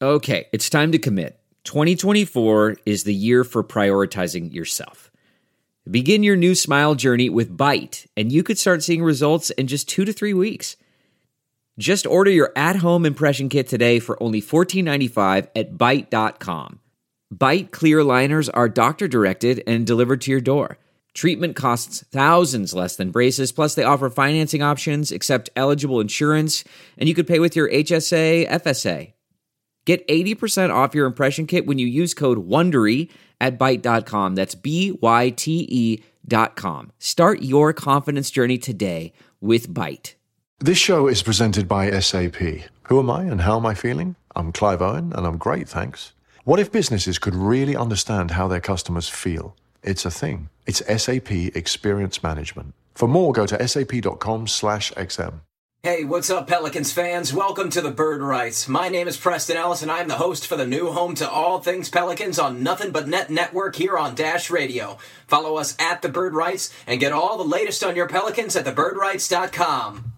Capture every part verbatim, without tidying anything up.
Okay, it's time to commit. twenty twenty-four is the year for prioritizing yourself. Begin your new smile journey with Byte, and you could start seeing results in just two to three weeks. Just order your at-home impression kit today for only fourteen ninety-five at byte dot com. Byte clear aligners are doctor-directed and delivered to your door. Treatment costs thousands less than braces, plus they offer financing options, accept eligible insurance, and you could pay with your H S A, F S A. Get eighty percent off your impression kit when you use code WONDERY at byte dot com. That's B Y T E dot com. Start your confidence journey today with Byte. This show is presented by S A P. Who am I and how am I feeling? I'm Clive Owen, and I'm great, thanks. What if businesses could really understand how their customers feel? It's a thing. It's S A P Experience Management. For more, go to sap dot com slash x m. Hey, what's up, Pelicans fans? Welcome to the Bird Rights. My name is Preston Ellis, and I'm the host for the new home to all things Pelicans on Nothing But Net Network here on Dash Radio. Follow us at the Bird Rights and get all the latest on your Pelicans at the bird rights dot com.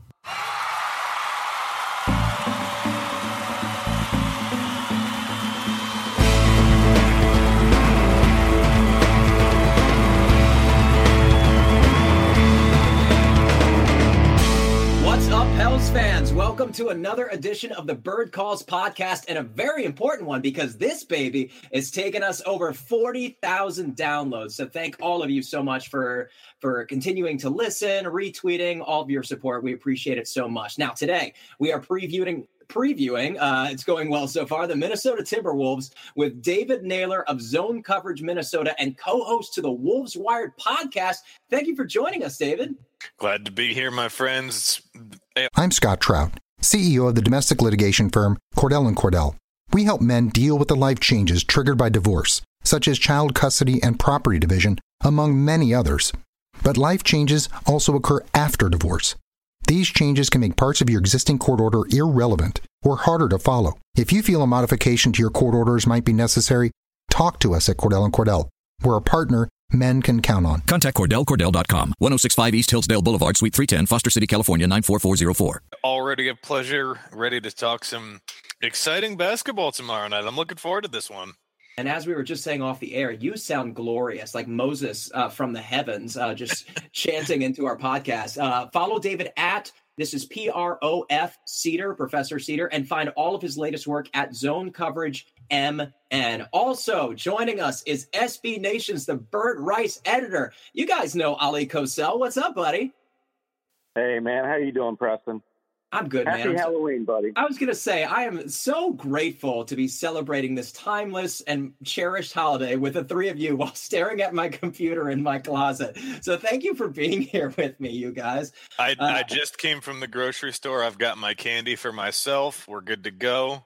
What's up, Pels fans? Welcome to another edition of the Bird Calls podcast, and a very important one because this baby is taking us over forty thousand downloads. So thank all of you so much for, for continuing to listen, retweeting, all of your support. We appreciate it so much. Now, today we are previewing previewing, uh, it's going well so far, the Minnesota Timberwolves with David Naylor of Zone Coverage Minnesota and co-host to the Wolves Wired podcast. Thank you for joining us, David. Glad to be here, my friends. I'm Scott Trout, C E O of the domestic litigation firm Cordell and Cordell. We help men deal with the life changes triggered by divorce, such as child custody and property division, among many others. But life changes also occur after divorce. These changes can make parts of your existing court order irrelevant or harder to follow. If you feel a modification to your court orders might be necessary, talk to us at Cordell and Cordell. We're a partner men can count on. Contact Cordell Cordell dot com, ten sixty-five East Hillsdale Boulevard, Suite three ten, Foster City, California, nine four four zero four. Already a pleasure, ready to talk some exciting basketball tomorrow night. I'm looking forward to this one. And as we were just saying off the air, you sound glorious, like Moses uh, from the heavens, uh, just chanting into our podcast. Uh, follow David at, this is P R O F Cedar, Professor Cedar, and find all of his latest work at Zone Coverage M N. Also joining us is S B Nation's The Bird Rights editor. You guys know Ali Kosel. What's up, buddy? Hey, man. How you doing, Preston? I'm good, Happy man. Happy Halloween, buddy. I was going to say, I am so grateful to be celebrating this timeless and cherished holiday with the three of you while staring at my computer in my closet. So thank you for being here with me, you guys. I, uh, I just came from the grocery store. I've got my candy for myself. We're good to go.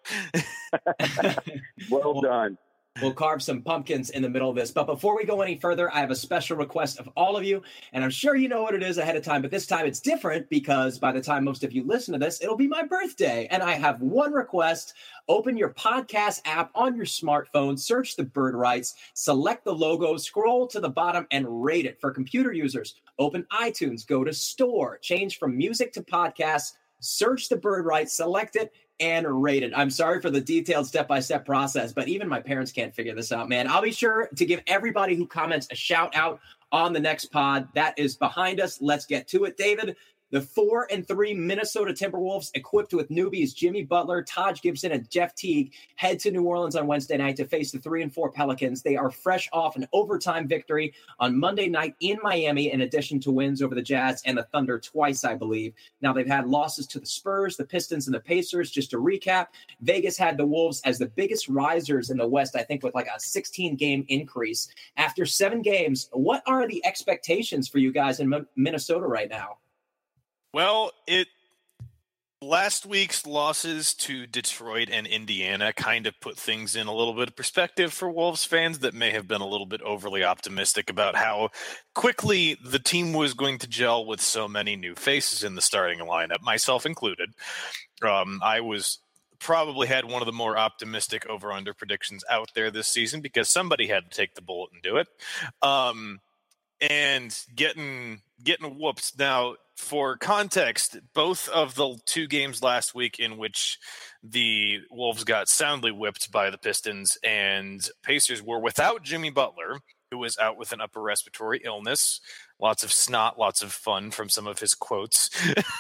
Well done. We'll carve some pumpkins in the middle of this. But before we go any further, I have a special request of all of you. And I'm sure you know what it is ahead of time. But this time it's different because by the time most of you listen to this, it'll be my birthday. And I have one request. Open your podcast app on your smartphone, search the Bird Rights, select the logo, scroll to the bottom, and rate it. For computer users, open iTunes, go to store, change from music to podcast, search the Bird Rights, select it, and rate it. I'm sorry for the detailed step-by-step process, but even my parents can't figure this out, man. I'll be sure to give everybody who comments a shout out on the next pod. That is behind us. Let's get to it, David. The four and three Minnesota Timberwolves, equipped with newbies Jimmy Butler, Taj Gibson, and Jeff Teague, head to New Orleans on Wednesday night to face the three and four Pelicans. They are fresh off an overtime victory on Monday night in Miami, in addition to wins over the Jazz and the Thunder twice, I believe. Now they've had losses to the Spurs, the Pistons, and the Pacers. Just to recap, Vegas had the Wolves as the biggest risers in the West, I think, with like a sixteen-game increase. After seven games, what are the expectations for you guys in M- Minnesota right now? Well, it last week's losses to Detroit and Indiana kind of put things in a little bit of perspective for Wolves fans that may have been a little bit overly optimistic about how quickly the team was going to gel with so many new faces in the starting lineup, myself included. Um, I was probably had one of the more optimistic over-under predictions out there this season because somebody had to take the bullet and do it. Um, and getting getting whoops. Now, for context, both of the two games last week in which the Wolves got soundly whipped by the Pistons and Pacers were without Jimmy Butler, who was out with an upper respiratory illness. Lots of snot, lots of fun from some of his quotes.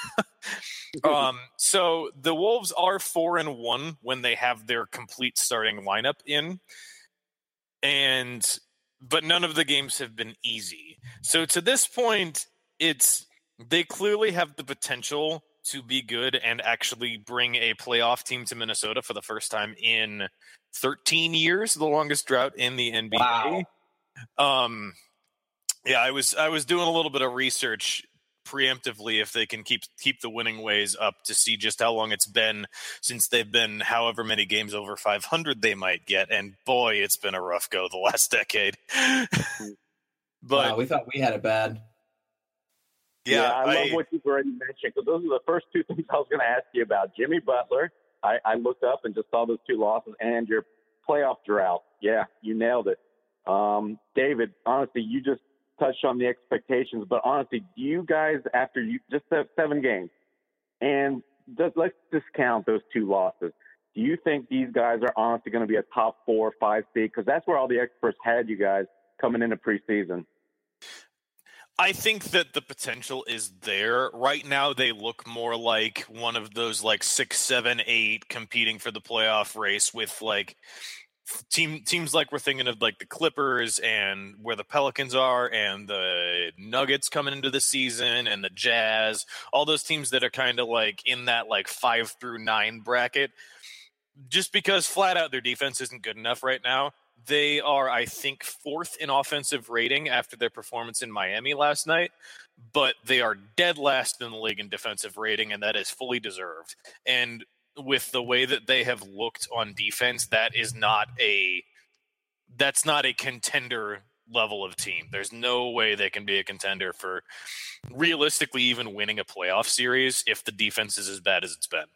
um, so the Wolves are four and one when they have their complete starting lineup in, and but none of the games have been easy. So to this point, it's they clearly have the potential to be good and actually bring a playoff team to Minnesota for the first time in thirteen years, the longest drought in the N B A. Wow. Um, yeah, I was I was doing a little bit of research preemptively if they can keep keep the winning ways up to see just how long it's been since they've been however many games over five hundred they might get, and boy, it's been a rough go the last decade. But wow, we thought we had it bad. Yeah, yeah I, I love what you've already mentioned, because those are the first two things I was going to ask you about. Jimmy Butler, I, I looked up and just saw those two losses, and your playoff drought. Yeah, you nailed it. Um, David, honestly, you just touched on the expectations, but honestly, do you guys, after you just have seven games, and just, let's discount those two losses, do you think these guys are honestly going to be a top four or five seed? Because that's where all the experts had you guys coming into preseason. I think that the potential is there. Right now, they look more like one of those like six, seven, eight competing for the playoff race with like team teams like we're thinking of like the Clippers and where the Pelicans are and the Nuggets coming into the season and the Jazz, all those teams that are kind of like in that like five through nine bracket. Just because flat out their defense isn't good enough right now. They are, I think, fourth in offensive rating after their performance in Miami last night, but they are dead last in the league in defensive rating, and that is fully deserved. And with the way that they have looked on defense, that is not a that's not a contender level of team. There's no way they can be a contender for realistically even winning a playoff series if the defense is as bad as it's been.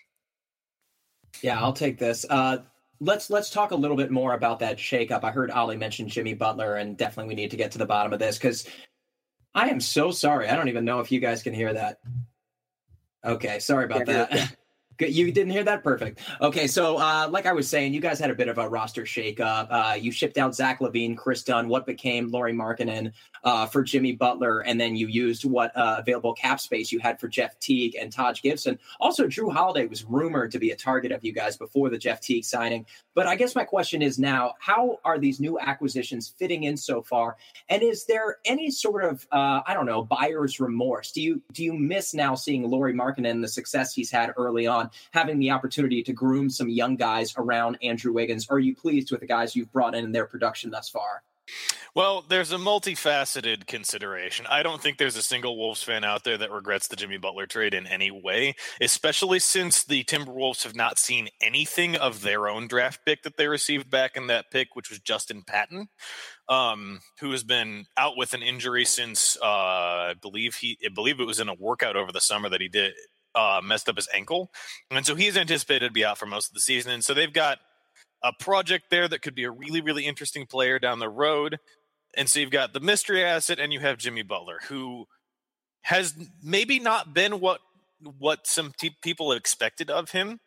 Yeah, I'll take this. Uh, Let's let's talk a little bit more about that shakeup. I heard Ollie mention Jimmy Butler, and definitely we need to get to the bottom of this because I am so sorry. I don't even know if you guys can hear that. Okay, sorry about that. Good, you didn't hear that? Perfect. Okay, so uh, like I was saying, you guys had a bit of a roster shakeup. Uh, you shipped out Zach LaVine, Chris Dunn, what became Lauri Markkanen uh, for Jimmy Butler, and then you used what uh, available cap space you had for Jeff Teague and Taj Gibson. Also, Drew Holiday was rumored to be a target of you guys before the Jeff Teague signing. But I guess my question is now, how are these new acquisitions fitting in so far? And is there any sort of, uh, I don't know, buyer's remorse? Do you do you miss now seeing Lauri Markkanen and the success he's had early on, having the opportunity to groom some young guys around Andrew Wiggins? Or are you pleased with the guys you've brought in and their production thus far? Well, there's a multifaceted consideration. I don't think there's a single Wolves fan out there that regrets the Jimmy Butler trade in any way, especially since the Timberwolves have not seen anything of their own draft pick that they received back in that pick, which was Justin Patton, um, who has been out with an injury since uh, I believe he, I believe it was in a workout over the summer that he did uh, messed up his ankle, and so he's anticipated to be out for most of the season. And so they've got a project there that could be a really, really interesting player down the road. And so you've got the mystery asset and you have Jimmy Butler, who has maybe not been what what some te- people expected of him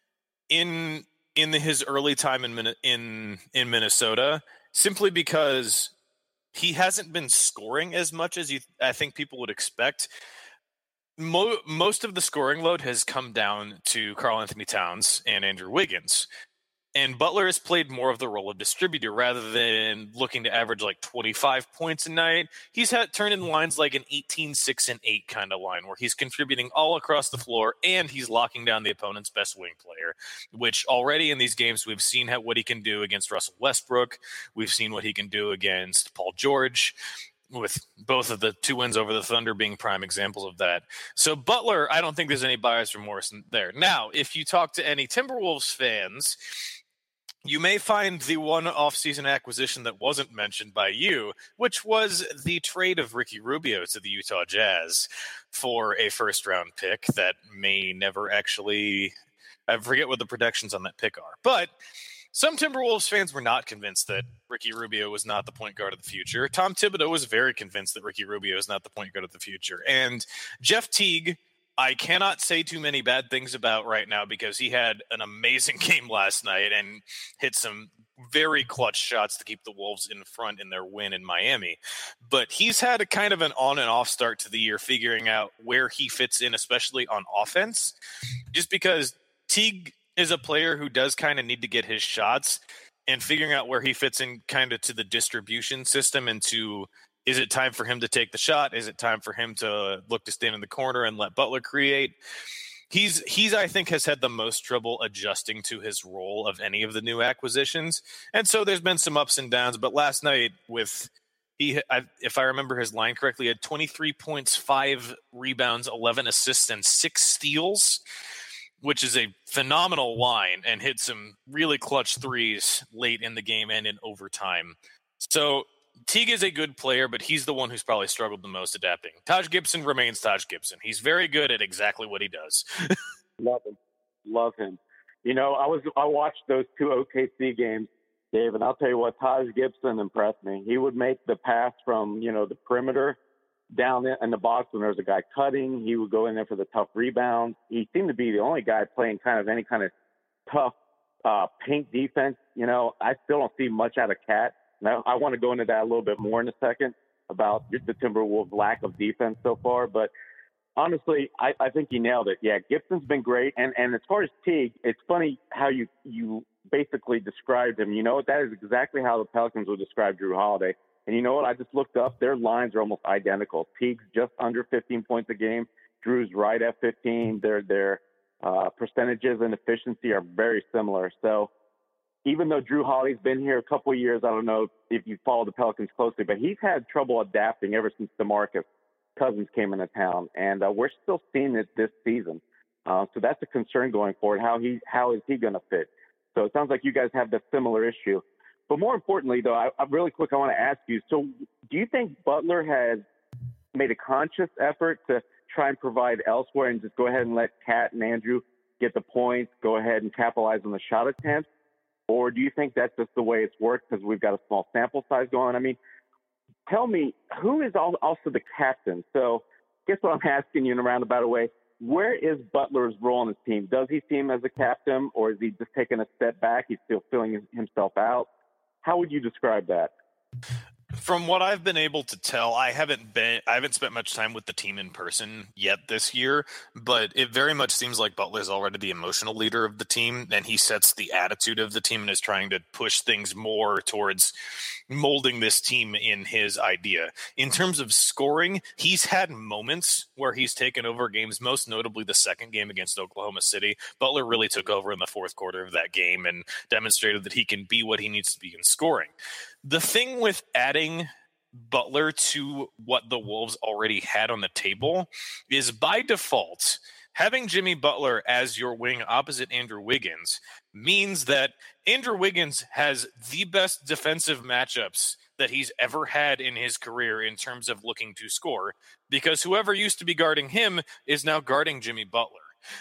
in in his early time in in in Minnesota, simply because he hasn't been scoring as much as you I think people would expect. Mo- most of the scoring load has come down to Karl Anthony Towns and Andrew Wiggins. And Butler has played more of the role of distributor rather than looking to average like twenty-five points a night. He's had turned in lines like an eighteen, six, and eight kind of line where he's contributing all across the floor and he's locking down the opponent's best wing player, which already in these games we've seen how, what he can do against Russell Westbrook. We've seen what he can do against Paul George, with both of the two wins over the Thunder being prime examples of that. So Butler, I don't think there's any buyer's remorse there. Now, if you talk to any Timberwolves fans, you may find the one offseason acquisition that wasn't mentioned by you, which was the trade of Ricky Rubio to the Utah Jazz for a first-round pick that may never actually – I forget what the projections on that pick are. But Some Timberwolves fans were not convinced that Ricky Rubio was not the point guard of the future. Tom Thibodeau was very convinced that Ricky Rubio is not the point guard of the future. And Jeff Teague, I cannot say too many bad things about right now because he had an amazing game last night and hit some very clutch shots to keep the Wolves in front in their win in Miami. But he's had a kind of an on and off start to the year, figuring out where he fits in, especially on offense, just because Teague is a player who does kind of need to get his shots, and figuring out where he fits in kind of to the distribution system and to, is it time for him to take the shot? Is it time for him to look to stand in the corner and let Butler create? He's, he's, I think, has had the most trouble adjusting to his role of any of the new acquisitions. And so there's been some ups and downs, but last night with, he, I, if I remember his line correctly, had twenty-three points, five rebounds, eleven assists, and six steals, which is a phenomenal line, and hit some really clutch threes late in the game and in overtime. So Teague is a good player, but he's the one who's probably struggled the most adapting. Taj Gibson remains Taj Gibson. He's very good at exactly what he does. Love him. Love him. You know, I was I watched those two O K C games, Dave, and I'll tell you what, Taj Gibson impressed me. He would make the pass from, you know, the perimeter down in the box when there was a guy cutting. He would go in there for the tough rebound. He seemed to be the only guy playing kind of any kind of tough uh, paint defense. You know, I still don't see much out of Cat. Now, I want to go into that a little bit more in a second about the Timberwolves' lack of defense so far. But honestly, I, I think you nailed it. Yeah, Gibson's been great. And, and as far as Teague, it's funny how you, you basically described him. You know, that is exactly how the Pelicans would describe Drew Holiday. And you know what? I just looked up. Their lines are almost identical. Teague's just under fifteen points a game. Drew's right at fifteen. Their their uh, percentages and efficiency are very similar. So even though Drew Holiday's been here a couple of years, I don't know if you follow the Pelicans closely, but he's had trouble adapting ever since DeMarcus Cousins came into town. And uh, we're still seeing it this season. Uh, so that's a concern going forward. How he how is he going to fit? So it sounds like you guys have that similar issue. But more importantly, though, I, I really quick, I want to ask you, so do you think Butler has made a conscious effort to try and provide elsewhere and just go ahead and let Cat and Andrew get the points, go ahead and capitalize on the shot attempts? Or do you think that's just the way it's worked because we've got a small sample size going? I mean, tell me, who is also the captain? So I guess what I'm asking you in a roundabout way, where is Butler's role on this team? Does he see him as a captain, or is he just taking a step back? He's still filling himself out. How would you describe that? From what I've been able to tell, I haven't been I haven't spent much time with the team in person yet this year, but it very much seems like Butler's already the emotional leader of the team, and he sets the attitude of the team and is trying to push things more towards molding this team in his idea. In terms of scoring, he's had moments where he's taken over games, most notably the second game against Oklahoma City. Butler really took over in the fourth quarter of that game and demonstrated that he can be what he needs to be in scoring. The thing with adding Butler to what the Wolves already had on the table is, by default, having Jimmy Butler as your wing opposite Andrew Wiggins means that Andrew Wiggins has the best defensive matchups that he's ever had in his career in terms of looking to score, because whoever used to be guarding him is now guarding Jimmy Butler.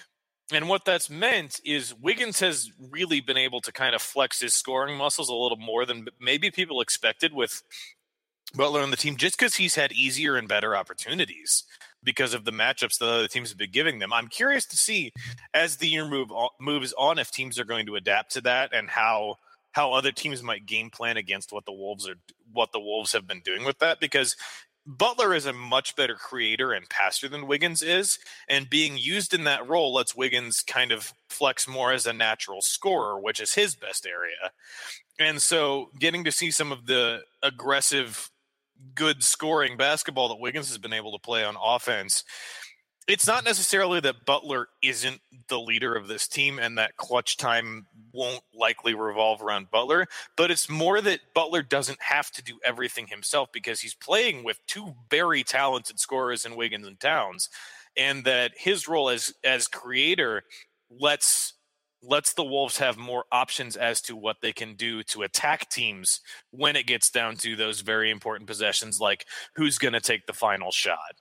And what that's meant is Wiggins has really been able to kind of flex his scoring muscles a little more than maybe people expected with Butler on the team, just because he's had easier and better opportunities because of the matchups that other teams have been giving them. I'm curious to see, as the year move on, moves on, if teams are going to adapt to that and how how other teams might game plan against what the Wolves are what the Wolves have been doing with that, because Butler is a much better creator and passer than Wiggins is, and being used in that role lets Wiggins kind of flex more as a natural scorer, which is his best area. And so getting to see some of the aggressive, good scoring basketball that Wiggins has been able to play on offense, it's not necessarily that Butler isn't the leader of this team and that clutch time won't likely revolve around Butler, but it's more that Butler doesn't have to do everything himself because he's playing with two very talented scorers in Wiggins and Towns, and that his role as as creator lets lets the Wolves have more options as to what they can do to attack teams when it gets down to those very important possessions, like who's going to take the final shot.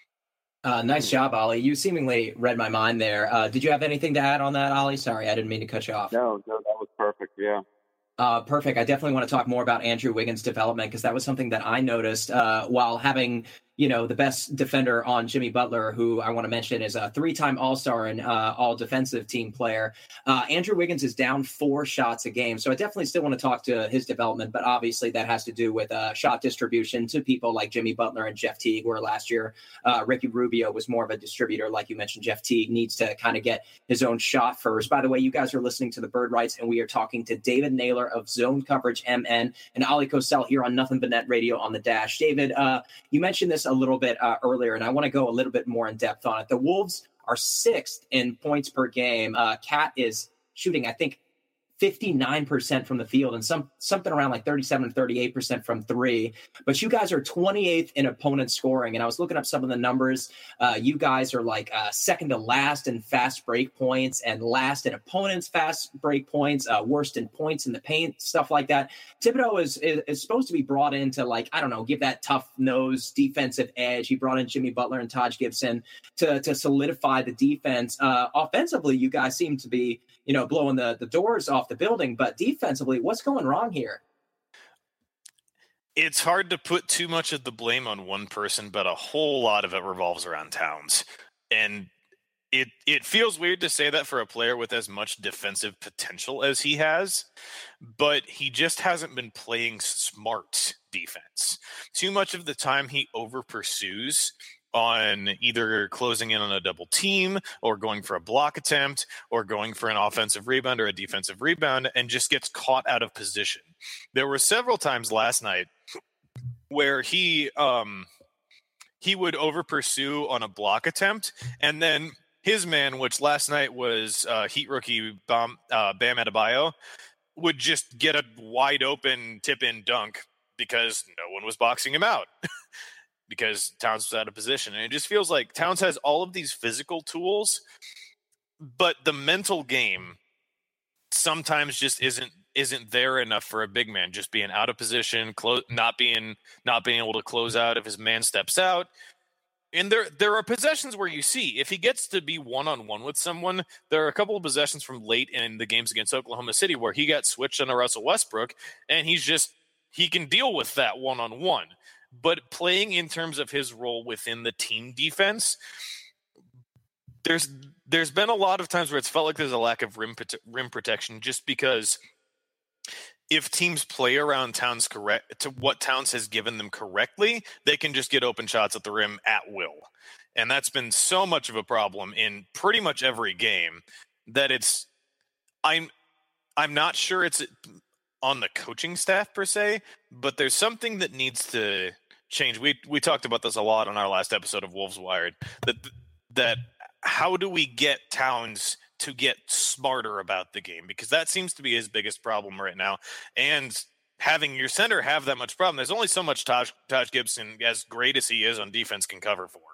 Uh, nice job, Ollie. You seemingly read my mind there. Uh, did you have anything to add on that, Ollie? Sorry, I didn't mean to cut you off. No, no, that was perfect. Yeah. Uh, perfect. I definitely want to talk more about Andrew Wiggins' development because that was something that I noticed uh, while having, you know, the best defender on Jimmy Butler, who I want to mention is a three-time All-Star and uh, all-defensive team player. Uh, Andrew Wiggins is down four shots a game, so I definitely still want to talk to his development, but obviously that has to do with uh, shot distribution to people like Jimmy Butler and Jeff Teague, where last year uh, Ricky Rubio was more of a distributor. Like you mentioned, Jeff Teague needs to kind of get his own shot first. By the way, you guys are listening to the Bird Rights, and we are talking to David Naylor of Zone Coverage M N and Ali Kosel here on Nothing But Net Radio on the Dash. David, uh, you mentioned this a little bit uh, earlier, and I want to go a little bit more in depth on it. The Wolves are sixth in points per game. Uh, Cat is shooting, I think, fifty-nine percent from the field and some something around like thirty-seven, thirty-eight percent from three. But you guys are twenty-eighth in opponent scoring. And I was looking up some of the numbers. Uh, you guys are like uh, second to last in fast break points and last in opponents' fast break points, uh, worst in points in the paint, stuff like that. Thibodeau is, is, is supposed to be brought in to, like, I don't know, give that tough nose defensive edge. He brought in Jimmy Butler and Taj Gibson to, to solidify the defense. Uh, offensively, you guys seem to be, you know, blowing the, the doors off the building, but defensively, what's going wrong here? It's hard to put too much of the blame on one person, but a whole lot of it revolves around Towns. And it it feels weird to say that for a player with as much defensive potential as he has, but he just hasn't been playing smart defense. Too much of the time he over pursues on either closing in on a double team or going for a block attempt or going for an offensive rebound or a defensive rebound and just gets caught out of position. There were several times last night where he um, he would over pursue on a block attempt, and then his man, which last night was uh, Heat rookie Bam, uh, Bam Adebayo, would just get a wide open tip in dunk because no one was boxing him out. Because Towns was out of position. And it just feels like Towns has all of these physical tools, but the mental game sometimes just isn't isn't there enough for a big man. Just being out of position, close, not being not being able to close out if his man steps out. And there there are possessions where you see if he gets to be one-on-one with someone, there are a couple of possessions from late in the games against Oklahoma City where he got switched on a Russell Westbrook, and he's just he can deal with that one-on-one. But playing in terms of his role within the team defense, there's there's been a lot of times where it's felt like there's a lack of rim rim protection just because if teams play around Towns correct to what Towns has given them correctly, they can just get open shots at the rim at will. And that's been so much of a problem in pretty much every game that it's I'm I'm not sure it's on the coaching staff per se, but there's something that needs to change. We we talked about this a lot on our last episode of Wolves Wired, that that how do we get Towns to get smarter about the game? Because that seems to be his biggest problem right now. And having your center have that much problem, there's only so much Taj, Taj Gibson, as great as he is on defense, can cover for.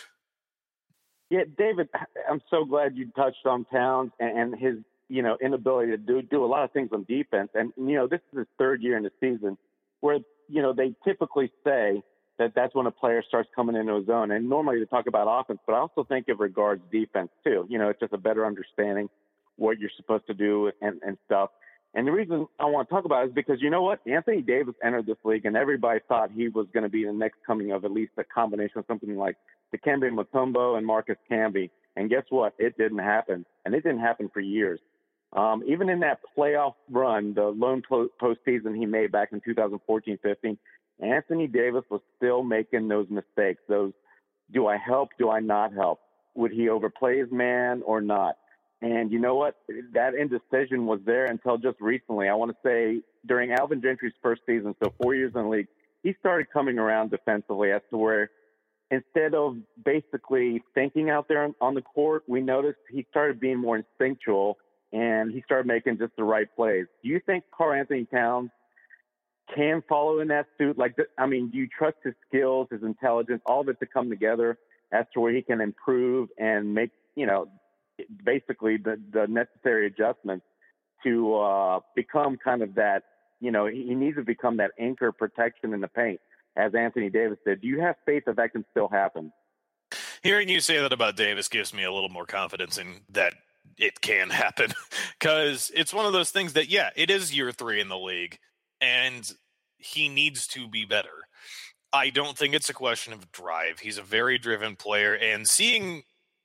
Yeah, David, I'm so glad you touched on Towns and his you know, inability to do do a lot of things on defense. And, you know, this is his third year in the season where, you know, they typically say that that's when a player starts coming into his own. And normally they talk about offense, but I also think it regards defense too. You know, it's just a better understanding what you're supposed to do and, and stuff. And the reason I want to talk about it is because, you know what? Anthony Davis entered this league and everybody thought he was going to be the next coming of at least a combination of something like Dikembe Mutombo and Marcus Camby. And guess what? It didn't happen. And it didn't happen for years. Um, even in that playoff run, the lone po- postseason he made back in two thousand fourteen fifteen, Anthony Davis was still making those mistakes. Those, do I help? Do I not help? Would he overplay his man or not? And you know what? That indecision was there until just recently. I want to say during Alvin Gentry's first season, so four years in the league, he started coming around defensively as to where instead of basically thinking out there on, on the court, we noticed he started being more instinctual and he started making just the right plays. Do you think Karl-Anthony Towns can follow in that suit? Like, I mean, do you trust his skills, his intelligence, all of it to come together as to where he can improve and make, you know, basically the, the necessary adjustments to uh, become kind of that, you know, he, he needs to become that anchor protection in the paint, as Anthony Davis did. Do you have faith that that can still happen? Hearing you say that about Davis gives me a little more confidence in that it can happen, because it's one of those things that, yeah, it is year three in the league, and he needs to be better. I don't think it's a question of drive. He's a very driven player, and seeing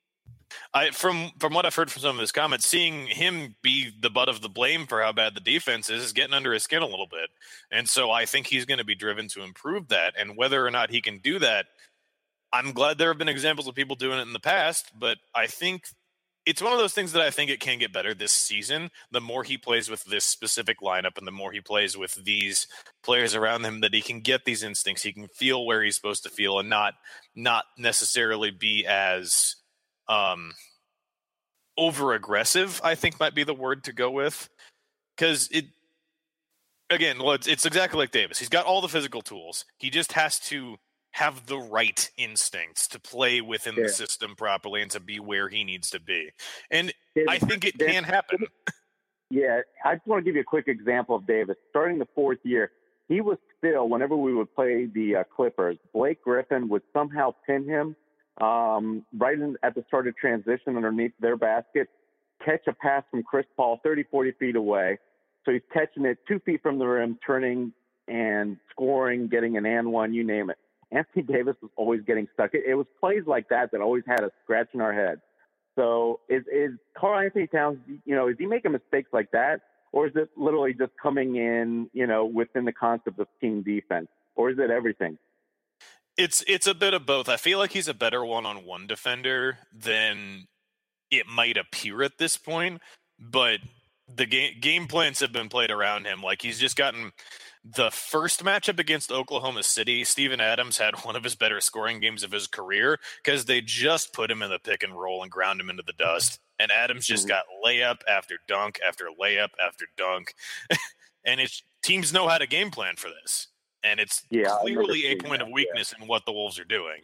I from from what I've heard from some of his comments, seeing him be the butt of the blame for how bad the defense is is getting under his skin a little bit. And so I think he's going to be driven to improve that. And whether or not he can do that, I'm glad there have been examples of people doing it in the past, but I think it's one of those things that I think it can get better this season. The more he plays with this specific lineup and the more he plays with these players around him, that he can get these instincts. He can feel where he's supposed to feel and not not necessarily be as um, over aggressive, I think might be the word to go with. Because it, again, well, it's, it's exactly like Davis. He's got all the physical tools. He just has to have the right instincts to play within yeah. the system properly and to be where he needs to be. And Davis, I think it Davis, can happen. Yeah, I just want to give you a quick example of Davis. Starting the fourth year, he was still, whenever we would play the uh, Clippers, Blake Griffin would somehow pin him um, right in, at the start of transition underneath their basket, catch a pass from Chris Paul thirty, forty feet away. So he's catching it two feet from the rim, turning and scoring, getting an and one, you name it. Anthony Davis was always getting stuck. It, it was plays like that that always had us scratching our head. So is, is Karl Anthony Towns, you know, is he making mistakes like that? Or is it literally just coming in, you know, within the concept of team defense? Or is it everything? It's it's a bit of both. I feel like he's a better one-on-one defender than it might appear at this point. But the game, game plans have been played around him. Like, he's just gotten the first matchup against Oklahoma City. Steven Adams had one of his better scoring games of his career because they just put him in the pick and roll and ground him into the dust. And Adams just got layup after dunk after layup after dunk. And it's teams know how to game plan for this. And it's yeah, clearly a point that, of weakness yeah. in what the Wolves are doing.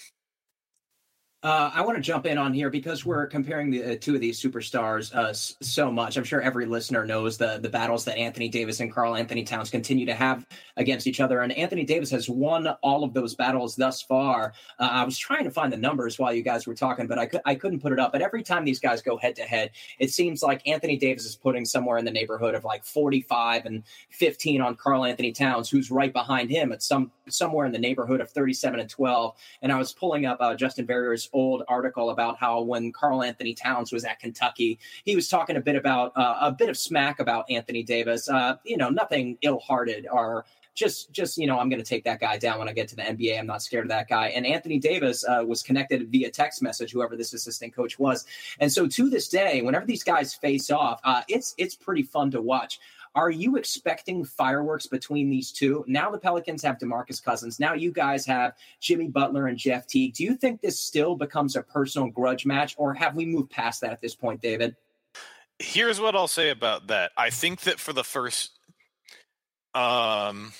Uh, I want to jump in on here because we're comparing the uh, two of these superstars uh, s- so much. I'm sure every listener knows the the battles that Anthony Davis and Karl Anthony Towns continue to have against each other. And Anthony Davis has won all of those battles thus far. Uh, I was trying to find the numbers while you guys were talking, but I, cu- I couldn't put it up. But every time these guys go head to head, it seems like Anthony Davis is putting somewhere in the neighborhood of like forty-five and fifteen on Karl Anthony Towns, who's right behind him at some somewhere in the neighborhood of thirty-seven and twelve. And I was pulling up uh, Justin Verrier's old article about how when Karl Anthony Towns was at Kentucky, he was talking a bit about uh, a bit of smack about Anthony Davis. Uh, you know, nothing ill-hearted or just, just you know, I'm going to take that guy down when I get to the N B A. I'm not scared of that guy. And Anthony Davis uh, was connected via text message, whoever this assistant coach was. And so to this day, whenever these guys face off, uh, it's it's pretty fun to watch. Are you expecting fireworks between these two? Now the Pelicans have DeMarcus Cousins. Now you guys have Jimmy Butler and Jeff Teague. Do you think this still becomes a personal grudge match, or have we moved past that at this point, David? Here's what I'll say about that. I think that for the first um,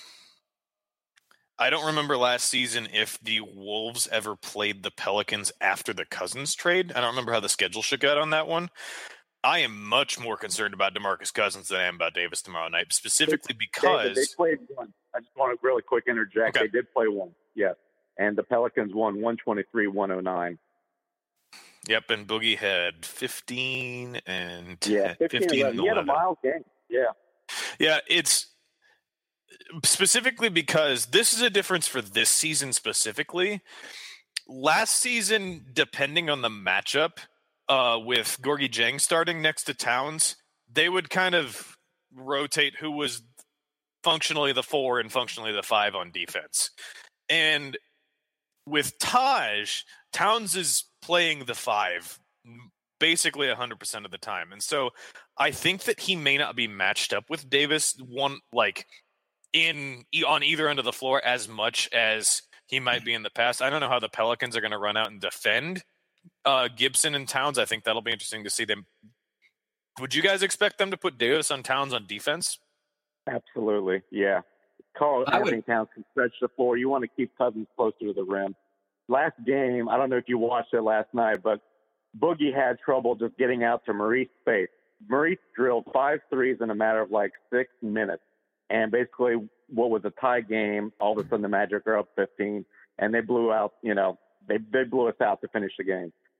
– I don't remember last season if the Wolves ever played the Pelicans after the Cousins trade. I don't remember how the schedule shook out on that one. I am much more concerned about DeMarcus Cousins than I am about Davis tomorrow night, specifically because David, they played one. I just want to really quick interject. Okay. They did play one, yes, and the Pelicans won one twenty-three one oh nine. Yep, and Boogie had fifteen and yeah, fifteen. fifteen he had a wild game. Yeah, yeah. It's specifically because this is a difference for this season specifically. Last season, depending on the matchup. Uh, with Gorgui Dieng starting next to Towns, they would kind of rotate who was functionally the four and functionally the five on defense. And with Taj, Towns is playing the five basically one hundred percent of the time. And so I think that he may not be matched up with Davis one like in on either end of the floor as much as he might be in the past. I don't know how the Pelicans are going to run out and defend Uh, Gibson and Towns. I think that'll be interesting to see them. Would you guys expect them to put Davis on Towns on defense? Absolutely, yeah. Karl Anthony Towns can stretch the floor. You want to keep Cousins closer to the rim. Last game, I don't know if you watched it last night, but Boogie had trouble just getting out to Maurice space. Maurice drilled five threes in a matter of like six minutes. And basically what was a tie game, all of a sudden the Magic are up fifteen, and they blew out, you know, They they blew us out to finish the game.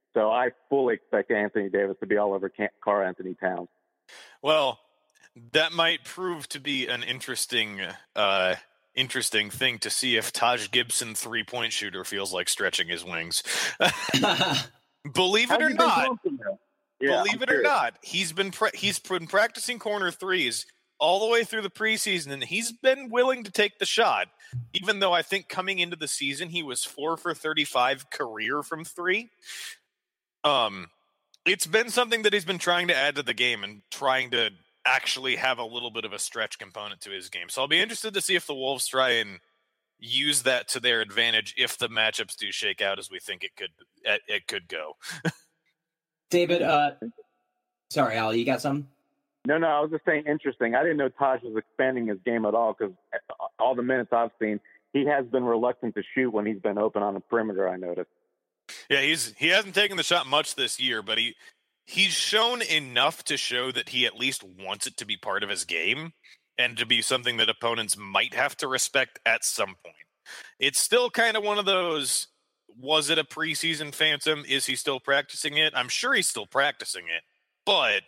So I fully expect Anthony Davis to be all over Karl Anthony Towns. Well, that might prove to be an interesting uh, interesting thing to see if Taj Gibson three-point shooter feels like stretching his wings. Believe it or not, yeah, believe I'm it curious. or not, he's been pra- he's been practicing corner threes all the way through the preseason, and he's been willing to take the shot, even though I think coming into the season he was four for thirty-five career from three. Um, it's been something that he's been trying to add to the game and trying to actually have a little bit of a stretch component to his game. So I'll be interested to see if the Wolves try and use that to their advantage if the matchups do shake out as we think it could it could go. David, uh, sorry, Al, you got something? No, no, I was just saying interesting. I didn't know Taj was expanding his game at all because all the minutes I've seen, he has been reluctant to shoot when he's been open on the perimeter, I noticed. Yeah, he's he hasn't taken the shot much this year, but he he's shown enough to show that he at least wants it to be part of his game and to be something that opponents might have to respect at some point. It's still kind of one of those, was it a preseason phantom? Is he still practicing it? I'm sure he's still practicing it, but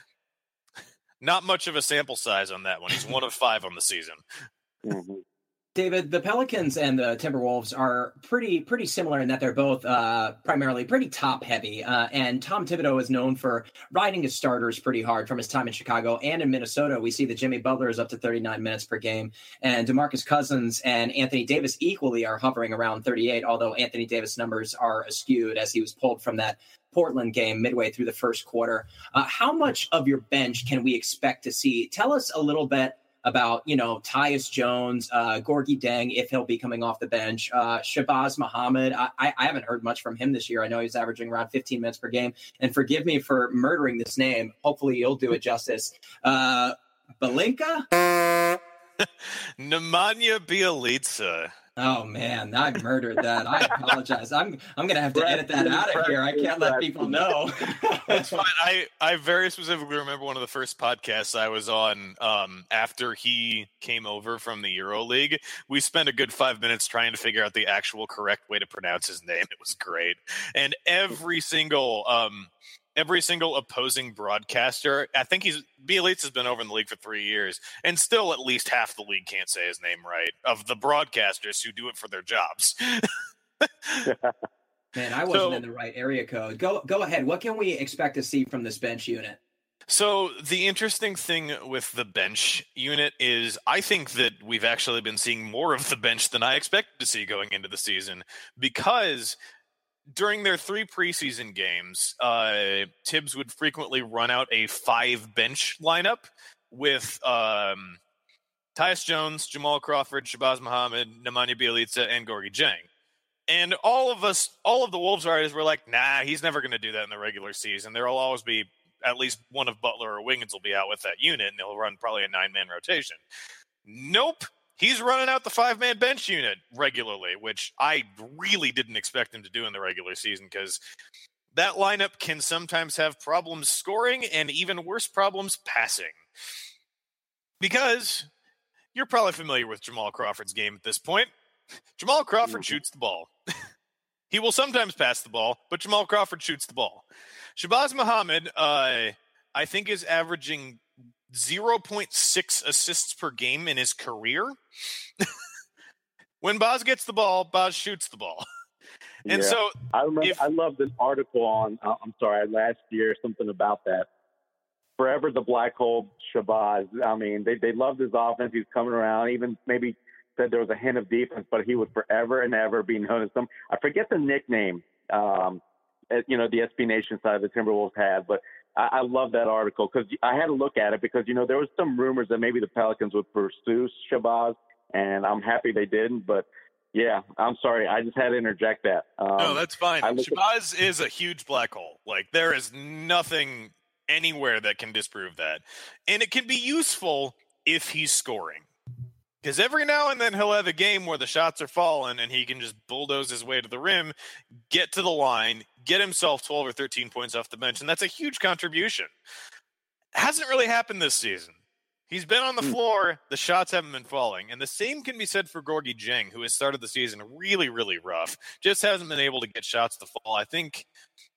not much of a sample size on that one. He's one of five on the season. Mm-hmm. David, the Pelicans and the Timberwolves are pretty pretty similar in that they're both uh, primarily pretty top heavy. Uh, and Tom Thibodeau is known for riding his starters pretty hard from his time in Chicago and in Minnesota. We see that Jimmy Butler is up to thirty-nine minutes per game, and DeMarcus Cousins and Anthony Davis equally are hovering around thirty-eight, although Anthony Davis' numbers are skewed as he was pulled from that Portland game midway through the first quarter. Uh, how much of your bench can we expect to see? Tell us a little bit about, you know, Tyus Jones, uh, Gorgui Dieng, if he'll be coming off the bench, uh, Shabazz Muhammad. I, I haven't heard much from him this year. I know he's averaging around fifteen minutes per game. And forgive me for murdering this name. Hopefully you'll do it justice. Uh, Balinka? Nemanja Bjelica. Oh man, I murdered that. I apologize. I'm I'm gonna have to edit that out of here. I can't let people know. That's fine. I, I very specifically remember one of the first podcasts I was on um, after he came over from the EuroLeague. We spent a good five minutes trying to figure out the actual correct way to pronounce his name. It was great. And every single um, every single opposing broadcaster, I think he's Bjelica has been over in the league for three years, and still at least half the league can't say his name right, of the broadcasters who do it for their jobs. Man, I wasn't So- in the right area code. Go go ahead. What can we expect to see from this bench unit? So the interesting thing with the bench unit is I think that we've actually been seeing more of the bench than I expected to see going into the season, because during their three preseason games, uh, Tibbs would frequently run out a five bench lineup with um, Tyus Jones, Jamal Crawford, Shabazz Muhammad, Nemanja Bjelica, and Gorgui Dieng. And all of us, all of the Wolves writers were like, nah, he's never going to do that in the regular season. There will always be at least one of Butler or Wiggins will be out with that unit, and they'll run probably a nine-man rotation. Nope. He's running out the five-man bench unit regularly, which I really didn't expect him to do in the regular season, because that lineup can sometimes have problems scoring and even worse problems passing. Because you're probably familiar with Jamal Crawford's game at this point. Jamal Crawford shoots the ball. He will sometimes pass the ball, but Jamal Crawford shoots the ball. Shabazz Muhammad, uh, I think, is averaging zero point six assists per game in his career. When Boz gets the ball, Boz shoots the ball. And Yeah. so I remember if- I loved this article on uh, I'm sorry last year, something about that. Forever the black hole Shabazz. I mean, they they loved his offense. He was coming around. Even maybe said there was a hint of defense, but he would forever and ever be known as some. I forget the nickname. Um, at, you know, the S B Nation side of the Timberwolves had, but I, I love that article because I had to look at it because you know there was some rumors that maybe the Pelicans would pursue Shabazz, and I'm happy they didn't. But yeah, I'm sorry, I just had to interject that. Um, no, that's fine. I look at- Shabazz is a huge black hole. Like, there is nothing anywhere that can disprove that. And it can be useful if he's scoring. Because every now and then he'll have a game where the shots are falling and he can just bulldoze his way to the rim, get to the line, get himself twelve or thirteen points off the bench, and that's a huge contribution. Hasn't really happened this season. He's been on the floor, the shots haven't been falling, and the same can be said for Gorgui Dieng, who has started the season really, really rough, just hasn't been able to get shots to fall. I think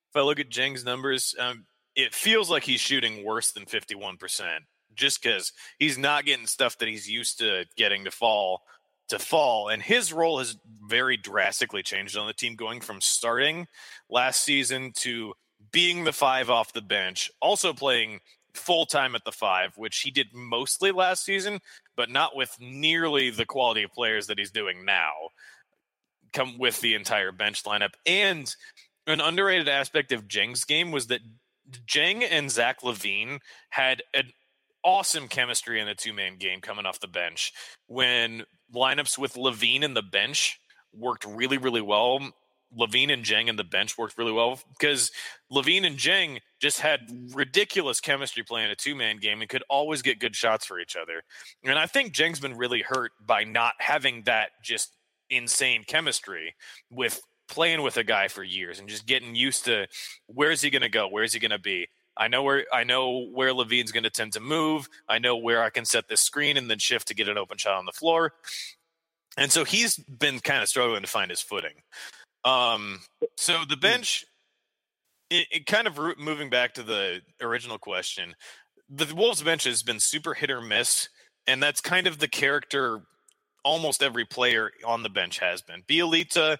if I look at Jeng's numbers, um, it feels like he's shooting worse than fifty-one percent just because he's not getting stuff that he's used to getting to fall to fall. And his role has very drastically changed on the team, going from starting last season to being the five off the bench, also playing full time at the five, which he did mostly last season, but not with nearly the quality of players that he's doing now, come with the entire bench lineup. And an underrated aspect of Jeng's game was that Jeng and Zach LaVine had an awesome chemistry in the two-man game coming off the bench. When lineups with LaVine and the bench worked really, really well, LaVine and Jeng and the bench worked really well because LaVine and Jeng just had ridiculous chemistry playing a two-man game and could always get good shots for each other. And I think Jeng's been really hurt by not having that just insane chemistry with playing with a guy for years and just getting used to where's he going to go? Where's he going to be? I know where I know where LaVine's going to tend to move. I know where I can set this screen and then shift to get an open shot on the floor. And so he's been kind of struggling to find his footing. Um, so the bench, it, it kind of moving back to the original question, the Wolves bench has been super hit or miss, and that's kind of the character almost every player on the bench has been. Bielitsa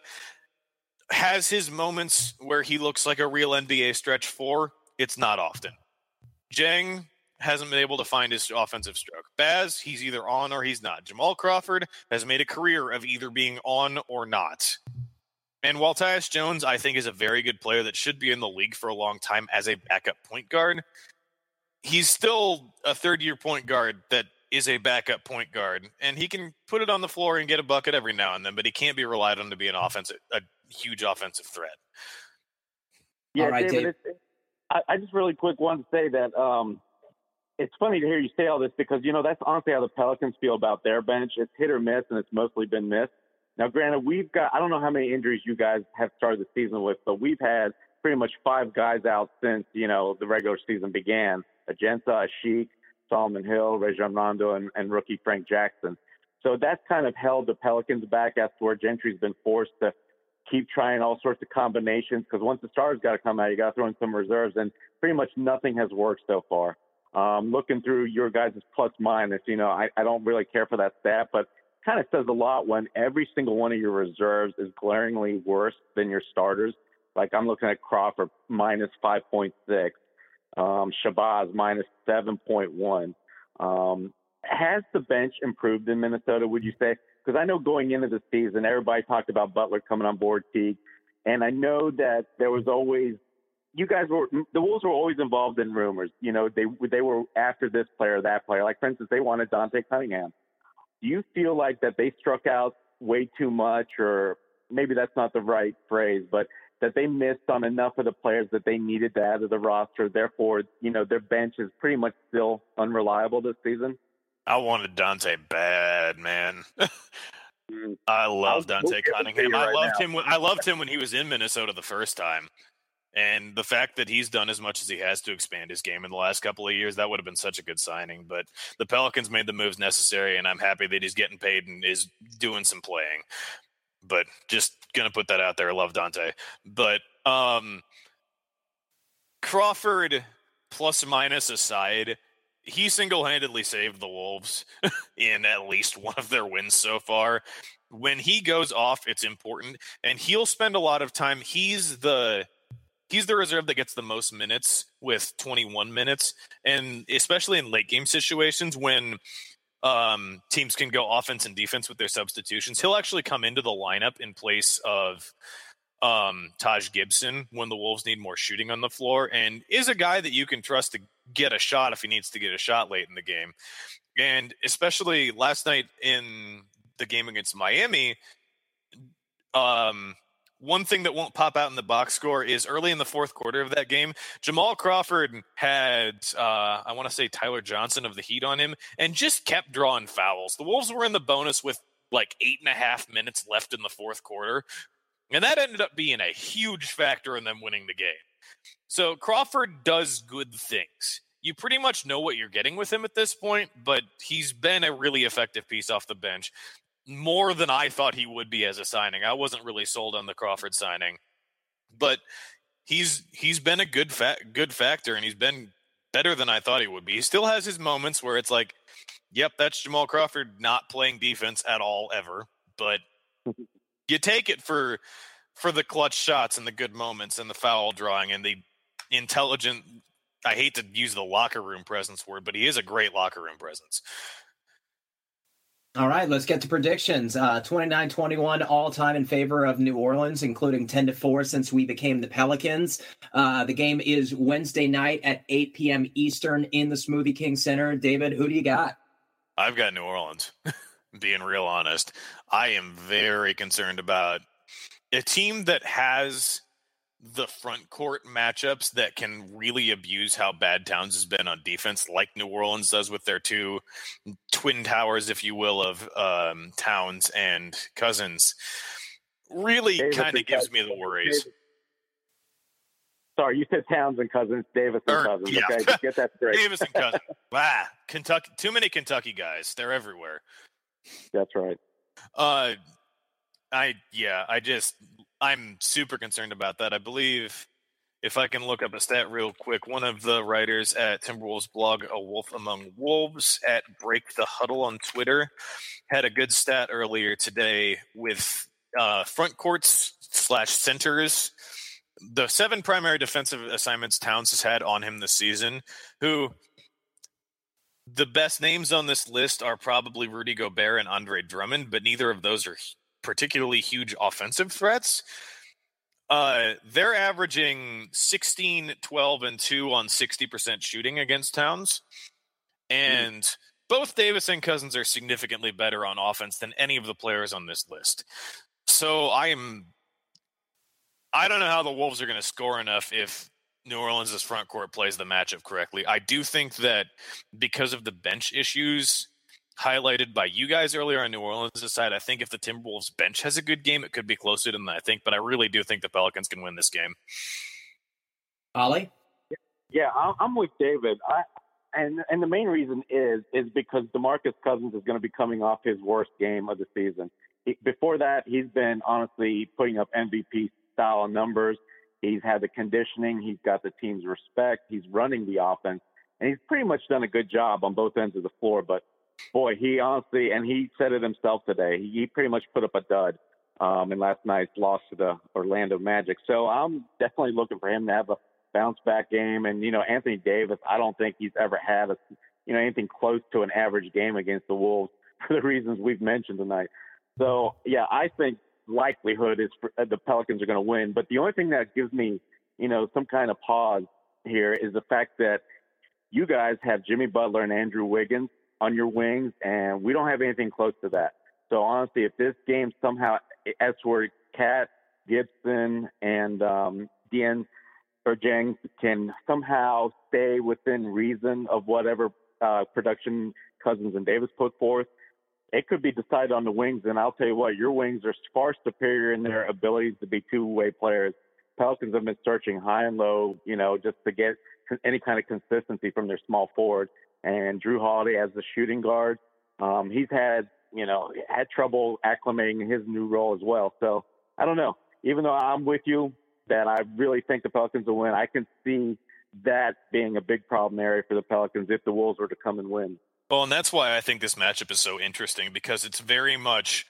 has his moments where he looks like a real N B A stretch four. It's not often. Jeng hasn't been able to find his offensive stroke. Baz, he's either on or he's not. Jamal Crawford has made a career of either being on or not. And while Tyus Jones, I think, is a very good player that should be in the league for a long time as a backup point guard, he's still a third-year point guard that is a backup point guard, and he can put it on the floor and get a bucket every now and then, but he can't be relied on to be an offensive, a huge offensive threat. Yeah, all right, David, Dave. it's, I, I just really quick wanted to say that um, it's funny to hear you say all this because, you know, that's honestly how the Pelicans feel about their bench. It's hit or miss, and it's mostly been missed. Now, granted, we've got – I don't know how many injuries you guys have started the season with, but we've had pretty much five guys out since, you know, the regular season began. Agenta, Ashik, Solomon Hill, Rajon Rondo, and, and rookie Frank Jackson. So that's kind of held the Pelicans back as to where Gentry's been forced to keep trying all sorts of combinations because once the stars got to come out, you got to throw in some reserves, and pretty much nothing has worked so far. Um, looking through your guys' plus minus, you know, I, I don't really care for that stat, but kind of says a lot when every single one of your reserves is glaringly worse than your starters. Like I'm looking at Crawford minus five point six, um, Shabazz minus seven point one. Um, has the bench improved in Minnesota, would you say? Because I know going into the season, everybody talked about Butler coming on board, Teague. And I know that there was always, you guys were, the Wolves were always involved in rumors. You know, they they were after this player, that player. Like, for instance, they wanted Dante Cunningham. Do you feel like that they struck out way too much, or maybe that's not the right phrase, but that they missed on enough of the players that they needed to add to the roster? Therefore, you know, their bench is pretty much still unreliable this season? I wanted Dante bad, man. I love Dante Cunningham. I loved him. When, I loved him when he was in Minnesota the first time. And the fact that he's done as much as he has to expand his game in the last couple of years, that would have been such a good signing. But the Pelicans made the moves necessary, and I'm happy that he's getting paid and is doing some playing. But just going to put that out there. I love Dante. But um, Crawford, plus minus aside, he single-handedly saved the Wolves in at least one of their wins so far. When he goes off, it's important, and he'll spend a lot of time. He's the... He's the reserve that gets the most minutes with twenty-one minutes, and especially in late game situations when um, teams can go offense and defense with their substitutions, he'll actually come into the lineup in place of um, Taj Gibson when the Wolves need more shooting on the floor, and is a guy that you can trust to get a shot if he needs to get a shot late in the game. And especially last night in the game against Miami, um, one thing that won't pop out in the box score is early in the fourth quarter of that game, Jamal Crawford had, uh, I want to say Tyler Johnson of the Heat on him, and just kept drawing fouls. The Wolves were in the bonus with like eight and a half minutes left in the fourth quarter, and that ended up being a huge factor in them winning the game. So Crawford does good things. You pretty much know what you're getting with him at this point, but he's been a really effective piece off the bench. More than I thought he would be as a signing. I wasn't really sold on the Crawford signing, but he's he's been a good fa- good factor, and he's been better than I thought he would be. He still has his moments where it's like, yep, that's Jamal Crawford not playing defense at all ever, but you take it for for the clutch shots and the good moments and the foul drawing and the intelligent, I hate to use the locker room presence word, but he is a great locker room presence. All right, let's get to predictions. Uh, twenty-nine twenty-one all-time in favor of New Orleans, including ten to four since we became the Pelicans. Uh, the game is Wednesday night at eight p.m. Eastern in the Smoothie King Center. David, who do you got? I've got New Orleans, being real honest. I am very concerned about a team that has the front court matchups that can really abuse how bad Towns has been on defense, like New Orleans does with their two twin towers, if you will, of um, Towns and Cousins. Really kind of gives me the worries. Davis. Sorry, you said Towns and Cousins, Davis and Or, Cousins. yeah. Okay, get that straight. Davis and Cousins. Ah, Kentucky. Too many Kentucky guys. They're everywhere. That's right. Uh, I yeah. I just I'm super concerned about that. I believe if I can look up a stat real quick, one of the writers at Timberwolves blog, A Wolf Among Wolves, at Break the Huddle on Twitter, had a good stat earlier today with uh, front courts slash centers. The seven primary defensive assignments Towns has had on him this season, who the best names on this list are probably Rudy Gobert and Andre Drummond, but neither of those are particularly huge offensive threats. Uh, they're averaging sixteen, twelve, and two on sixty percent shooting against Towns. And mm. both Davis and Cousins are significantly better on offense than any of the players on this list. So I am... I don't know how the Wolves are going to score enough if New Orleans' front court plays the matchup correctly. I do think that because of the bench issues highlighted by you guys earlier on New Orleans' side, I think if the Timberwolves bench has a good game, it could be closer than I think, but I really do think the Pelicans can win this game. Ollie? Yeah, I'm with David. I, and and the main reason is is because DeMarcus Cousins is going to be coming off his worst game of the season. He, before that, he's been honestly putting up M V P style numbers. He's had the conditioning. He's got the team's respect. He's running the offense, and he's pretty much done a good job on both ends of the floor. But boy, he honestly, and he said it himself today, he, he pretty much put up a dud um, in last night's loss to the Orlando Magic. So I'm definitely looking for him to have a bounce back game. And, you know, Anthony Davis, I don't think he's ever had a, you know, anything close to an average game against the Wolves for the reasons we've mentioned tonight. So, yeah, I think likelihood is for, uh, the Pelicans are going to win. But the only thing that gives me, you know, some kind of pause here is the fact that you guys have Jimmy Butler and Andrew Wiggins on your wings, and we don't have anything close to that. So honestly, if this game somehow, as where Cat, Gibson, and um, Dean or Jang can somehow stay within reason of whatever uh, production Cousins and Davis put forth, it could be decided on the wings. And I'll tell you what, your wings are far superior in their abilities to be two-way players. Pelicans have been searching high and low, you know, just to get any kind of consistency from their small forward. And Drew Holiday as the shooting guard, um, he's had, you know, had trouble acclimating his new role as well. So I don't know. Even though I'm with you that I really think the Pelicans will win, I can see that being a big problem area for the Pelicans if the Wolves were to come and win. Well, and that's why I think this matchup is so interesting, because it's very much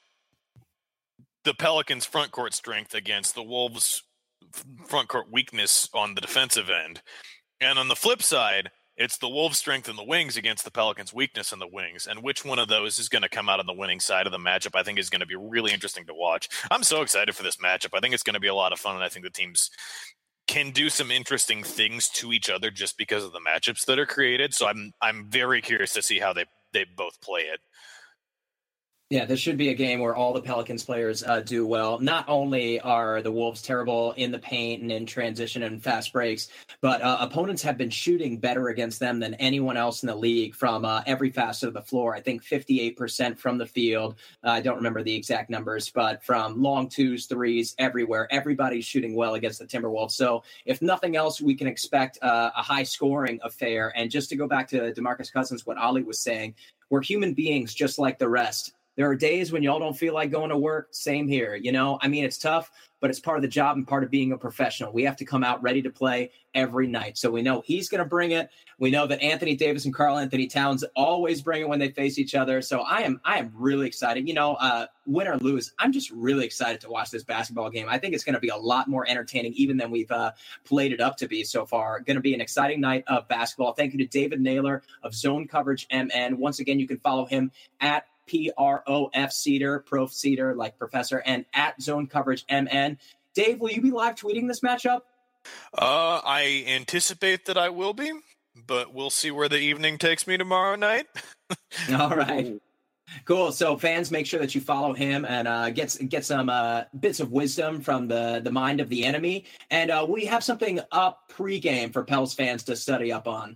the Pelicans' front court strength against the Wolves' front court weakness on the defensive end. And on the flip side, it's the Wolves' strength in the wings against the Pelicans' weakness in the wings. And which one of those is going to come out on the winning side of the matchup, I think is going to be really interesting to watch. I'm so excited for this matchup. I think it's going to be a lot of fun, and I think the teams can do some interesting things to each other just because of the matchups that are created. So I'm I'm very curious to see how they, they both play it. Yeah, this should be a game where all the Pelicans players uh, do well. Not only are the Wolves terrible in the paint and in transition and fast breaks, but uh, opponents have been shooting better against them than anyone else in the league from uh, every facet of the floor. I think fifty-eight percent from the field. Uh, I don't remember the exact numbers, but from long twos, threes, everywhere. Everybody's shooting well against the Timberwolves. So if nothing else, we can expect uh, a high-scoring affair. And just to go back to DeMarcus Cousins, what Ollie was saying, we're human beings just like the rest. There are days when y'all don't feel like going to work. Same here. You know, I mean, it's tough, but it's part of the job and part of being a professional. We have to come out ready to play every night. So we know he's going to bring it. We know that Anthony Davis and Karl Anthony Towns always bring it when they face each other. So I am, I am really excited. You know, uh, win or lose, I'm just really excited to watch this basketball game. I think it's going to be a lot more entertaining even than we've uh, played it up to be so far. Going to be an exciting night of basketball. Thank you to David Naylor of Zone Coverage M N. Once again, you can follow him at P R O F Cedar, Prof Cedar, like Professor, and at Zone Coverage M N. Dave, will you be live tweeting this matchup? Uh, I anticipate that I will be, but we'll see where the evening takes me tomorrow night. All right. Cool. So fans, make sure that you follow him and uh, get, get some uh, bits of wisdom from the, the mind of the enemy. And uh, we have something up pregame for Pels fans to study up on.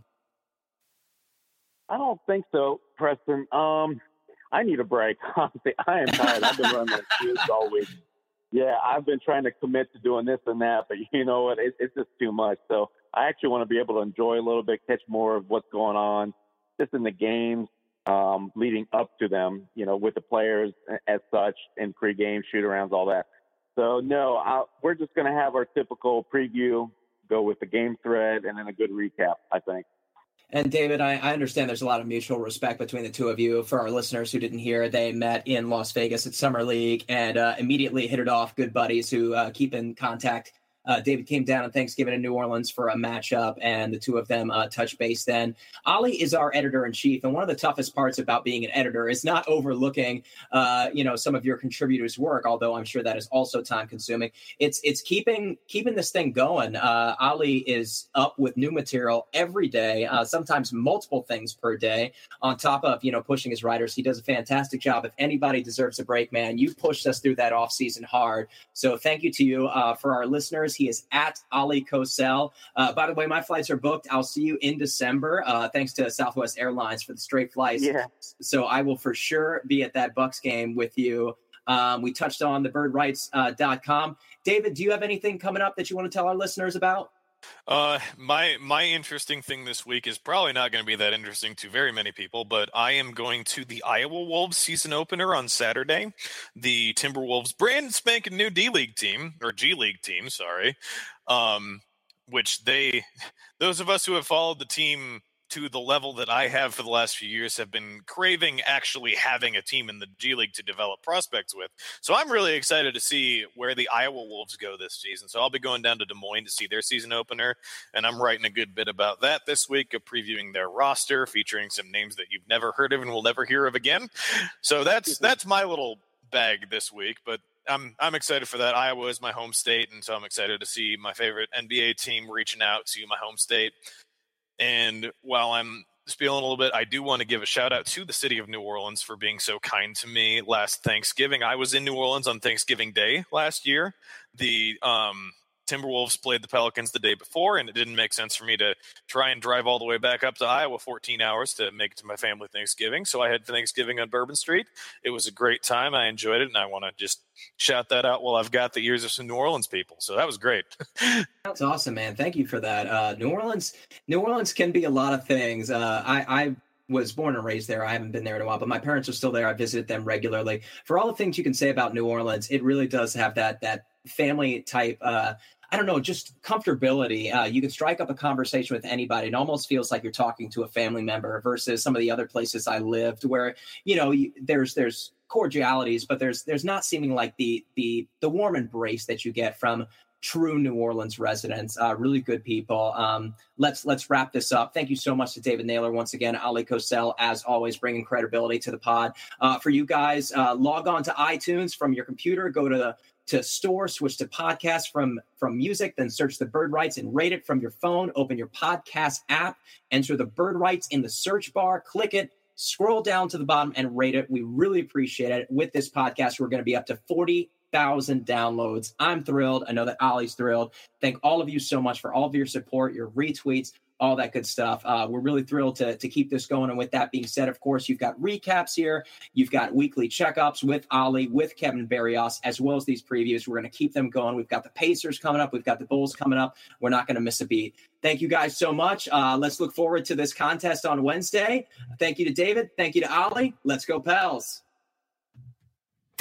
I don't think so, Preston. Um, I need a break. Honestly, I am tired. I've been running the shoes all week. Yeah, I've been trying to commit to doing this and that, but you know what? It, it's just too much. So I actually want to be able to enjoy a little bit, catch more of what's going on just in the games um, leading up to them, you know, with the players as such, and pregame, shoot-arounds, all that. So, no, I'll, we're just going to have our typical preview, go with the game thread, and then a good recap, I think. And David, I, I understand there's a lot of mutual respect between the two of you. For our listeners who didn't hear, they met in Las Vegas at Summer League and uh, immediately hit it off. Good buddies who uh, keep in contact. Uh, David came down on Thanksgiving in New Orleans for a matchup, and the two of them uh, touched base then. Ali is our editor-in-chief, and one of the toughest parts about being an editor is not overlooking, uh, you know, some of your contributors' work, although I'm sure that is also time-consuming. It's it's keeping keeping this thing going. Uh, Ali is up with new material every day, uh, sometimes multiple things per day, on top of, you know, pushing his writers. He does a fantastic job. If anybody deserves a break, man, you pushed us through that offseason hard. So thank you to you. Uh, for our listeners, he is at Ali Cosell. Uh, by the way, my flights are booked. I'll see you in December. Uh, thanks to Southwest Airlines for the straight flights. Yeah. So I will for sure be at that Bucks game with you. Um, we touched on the bird rights dot com. Uh, David, do you have anything coming up that you want to tell our listeners about? Uh, my my interesting thing this week is probably not going to be that interesting to very many people, but I am going to the Iowa Wolves season opener on Saturday. The Timberwolves brand spanking new D-League team, or G-League team, sorry, um, which they, those of us who have followed the team to the level that I have for the last few years have been craving actually having a team in the G League to develop prospects with. So I'm really excited to see where the Iowa Wolves go this season. So I'll be going down to Des Moines to see their season opener, and I'm writing a good bit about that this week, of previewing their roster, featuring some names that you've never heard of and will never hear of again. So that's that's my little bag this week, but I'm I'm excited for that. Iowa is my home state, and so I'm excited to see my favorite N B A team reaching out to my home state. And while I'm spieling a little bit, I do want to give a shout out to the city of New Orleans for being so kind to me last Thanksgiving. I was in New Orleans on Thanksgiving Day last year. The um, Timberwolves played the Pelicans the day before, and it didn't make sense for me to try and drive all the way back up to Iowa fourteen hours to make it to my family Thanksgiving. So I had Thanksgiving on Bourbon Street. It was a great time. I enjoyed it, and I want to just shout that out while I've got the ears of some New Orleans people. So that was great. That's awesome, man. Thank you for that. Uh, New Orleans, New Orleans can be a lot of things. Uh, I, I was born and raised there. I haven't been there in a while, but my parents are still there. I visited them regularly. For all the things you can say about New Orleans, it really does have that that family type, uh, I don't know, just comfortability. Uh, you can strike up a conversation with anybody. It almost feels like you're talking to a family member versus some of the other places I lived where, you know, you, there's there's cordialities, but there's there's not seeming like the the the warm embrace that you get from true New Orleans residents. Uh, really good people. Um, let's let's wrap this up. Thank you so much to David Naylor once again. Ali Cosell, as always, bringing credibility to the pod. Uh, for you guys, uh, log on to iTunes from your computer. Go to the to store, switch to podcast from from music, then search the Bird Rights and rate it from your phone. Open your podcast app, enter the Bird Rights in the search bar, click it, scroll down to the bottom and rate it. We really appreciate it. With this podcast, we're going to be up to forty thousand downloads. I'm thrilled. I know that Ollie's thrilled. Thank all of you so much for all of your support, your retweets, all that good stuff. Uh, we're really thrilled to, to keep this going. And with that being said, of course, you've got recaps here. You've got weekly checkups with Ollie, with Kevin Barrios, as well as these previews. We're going to keep them going. We've got the Pacers coming up. We've got the Bulls coming up. We're not going to miss a beat. Thank you guys so much. Uh, let's look forward to this contest on Wednesday. Thank you to David. Thank you to Ollie. Let's go Pels.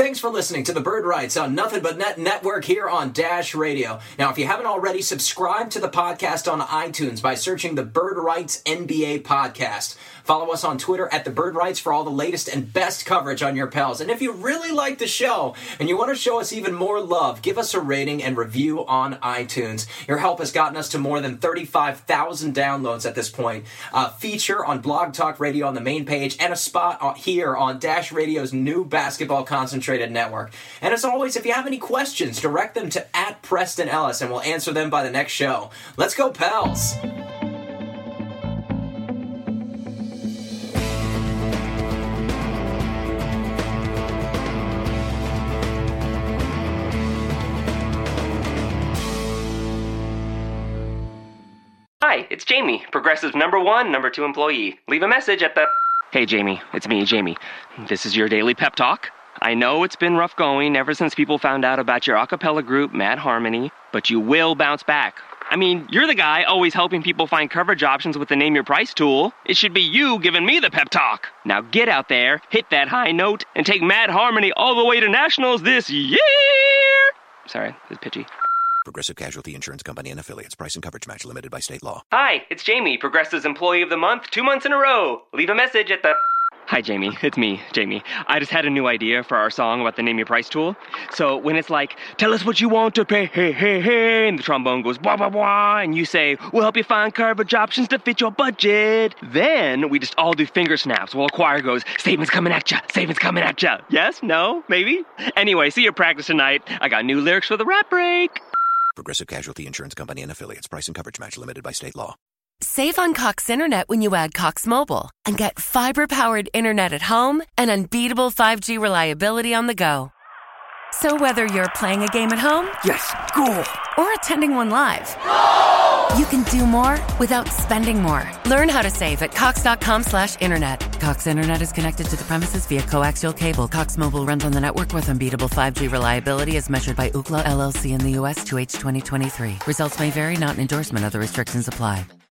Thanks for listening to The Bird Writes on Nothing But Net Network here on Dash Radio. Now, if you haven't already, subscribe to the podcast on iTunes by searching The Bird Writes N B A Podcast. Follow us on Twitter at The Bird Writes for all the latest and best coverage on your Pels. And if you really like the show and you want to show us even more love, give us a rating and review on iTunes. Your help has gotten us to more than thirty-five thousand downloads at this point. A feature on Blog Talk Radio on the main page and a spot here on Dash Radio's new basketball concentrated network. And as always, if you have any questions, direct them to at Preston Ellis and we'll answer them by the next show. Let's go, Pels! Hi, it's Jamie, Progressive's number one, number two employee. Leave a message at the... Hey, Jamie, it's me, Jamie. This is your daily pep talk. I know it's been rough going ever since people found out about your a cappella group, Mad Harmony, but you will bounce back. I mean, you're the guy always helping people find coverage options with the Name Your Price tool. It should be you giving me the pep talk. Now get out there, hit that high note, and take Mad Harmony all the way to nationals this year! Sorry, it's pitchy. Progressive Casualty Insurance Company and Affiliates. Price and coverage match limited by state law. Hi, it's Jamie, Progressive's Employee of the Month, two months in a row. Leave a message at the... Hi, Jamie. It's me, Jamie. I just had a new idea for our song about the Name Your Price tool. So when it's like, tell us what you want to pay, hey, hey, hey, and the trombone goes, blah, blah, blah, and you say, we'll help you find coverage options to fit your budget. Then we just all do finger snaps while a choir goes, statements coming at ya, statements coming at ya. Yes? No? Maybe? Anyway, see your practice tonight. I got new lyrics for the rap break. Progressive Casualty Insurance Company and Affiliates. Price and coverage match limited by state law. Save on Cox Internet when you add Cox Mobile and get fiber-powered internet at home and unbeatable five G reliability on the go. So whether you're playing a game at home, yes, cool, or attending one live, you can do more without spending more. Learn how to save at cox.com slash internet. Cox Internet is connected to the premises via coaxial cable. Cox Mobile runs on the network with unbeatable five G reliability as measured by Ookla L L C in the U S to H twenty twenty-three. Results may vary, not an endorsement. Other restrictions apply.